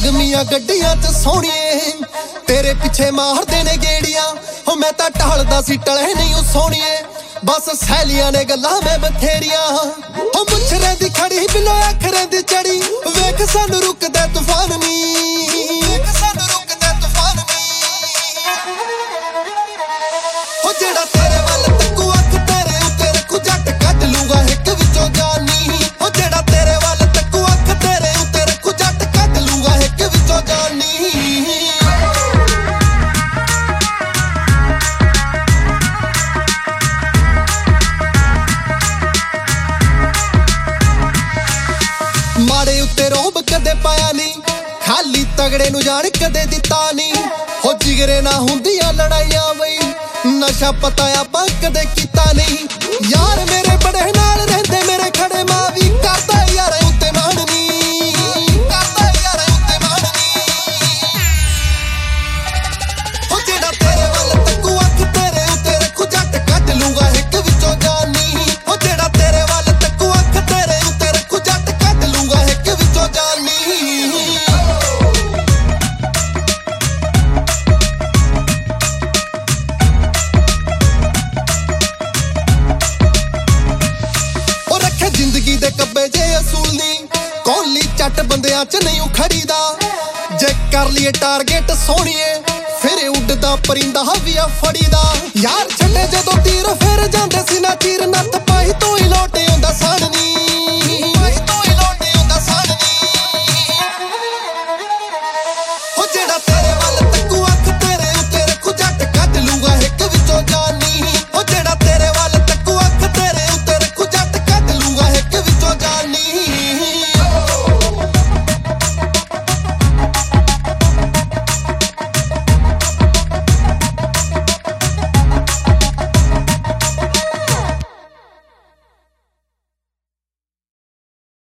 ਰੰਗਮੀਆਂ ਗੱਡੀਆਂ 'ਚ ਸੋਹਣੀਏ ਤੇਰੇ ਪਿੱਛੇ ਮਾਰਦੇ ਨੇ ਗੇੜੀਆਂ ਹੋ ਮੈਂ ਤਾਂ ਢਾਲਦਾ ਸੀ ਟਲੇ ਨਹੀਂ ਉਹ ਸੋਹਣੀਏ ਬਸ ਸਹੇਲੀਆਂ ਨੇ ਗੱਲਾਂ ਮੈਂ ਬਥੇਰੀਆਂ ਹੋ ਮੁੱਛਰੇ ਦੀ ਖੜੀ ਬਿਲੋ ਅੱਖਰਾਂ ਦੀ ਚੜੀ ਵੇਖ ਸਾਨੂੰ ਰੁਕਦਾ ਤੂਫਾਨ ਨਹੀਂ ਵੇਖ ਸਾਨੂੰ ਰੁਕਦਾ ਤੂਫਾਨ ਨਹੀਂ ਹੋ ਜਿਹੜਾ ਤੇਰੇ ਵੱਲ ਤੱਕੂ ਅੱਖ ਤੇਰੇ ਉੱਤੇ ਰੱਖੂ ਜੱਟ ਕੱਢ ਲੂੰਗਾ ਇੱਕ ਵਿੱਚੋਂ ਜਾਨੀ ਹੋ ਜਿਹੜਾ ਤੇਰੇ ਵੱਲ ਤੱਕੂ ਅੱਖ ਤੇਰੇ ਉੱਤੇ ਰੱਖੂ ਜੱਟ ਕੱਢ ਲੂੰਗਾ ਇੱਕ ਵਿੱਚੋਂ ਜਾਨੀ ਮਾੜੇ ਉੱਤੇ ਰੋਬ ਕਦੇ ਪਾਇਆ ਨਹੀਂ ਖਾਲੀ ਤਗੜੇ ਨੂੰ ਜਾਣ ਕਦੇ ਦਿੱਤਾ ਨਹੀਂ ਹੋ ਜਿਗਰੇ ਨਾ ਹੁੰਦੀਆਂ ਲੜਾਈਆਂ ਬਈ ਨਸ਼ਾ ਪਤਾ ਆਪਾਂ ਕਦੇ ਕੀਤਾ ਨਹੀਂ ਯਾਰ ਮੇਰੇ ਬੜੇ ਨਾਲ ਰਹਿੰਦੇ ਮੇਰੇ ਖੜੇ ਮਾਂ ਵੀ ਕਰਦਾ ਯਾਰ ਉੱਤੇ ਮਾਣ ਨਹੀਂ ਕਰਦਾ ਯਾਰ ਉੱਤੇ ਮਾਣ ਨਹੀਂ ਹੋ ਜਿਹੜਾ ਤੇਰੇ ਵੱਲ ਤੱਕੂ ਅੱਖ ਤੇਰੇ ਉੱਤੇ ਰੱਖੂ ਜੱਟ ਕੱਢ ਲੂੰਗਾ ਇੱਕ ਵਿੱਚੋਂ ਜਾਨੀ ਹੋ ਜਿਹੜਾ ਤੇਰੇ ਵੱਲ ਤੱਕੂ ਅੱਖ ਤੇਰੇ ਉੱਤੇ ਰੱਖੂ ਜੱਟ ਕੱਢ ਲੂੰਗਾ ਇੱਕ ਵਿੱਚੋਂ ਜਾਨੀ ਜ਼ਿੰਦਗੀ ਦੇ ਕੱਬੇ ਜੇ ਅਸੂਲ ਨਹੀਂ ਕੌਲੀ ਚੱਟ ਬੰਦਿਆਂ 'ਚ ਨਹੀਂ ਉਖੜੀਦਾ ਜੇ ਕਰ ਲਈਏ ਟਾਰਗੇਟ ਸੋਹਣੀਏ ਫਿਰ ਉੱਡਦਾ ਪਰਿੰਦਾ ਵੀ ਆ ਫੜੀਦਾ ਯਾਰ ਛੱਡੇ ਜਦੋਂ ਤੀਰ ਫਿਰ ਜਾਂਦੇ ਸੀ ਨਾ ਚੀਰ ਨੱਥ ਪਾਈ ਤੂੰ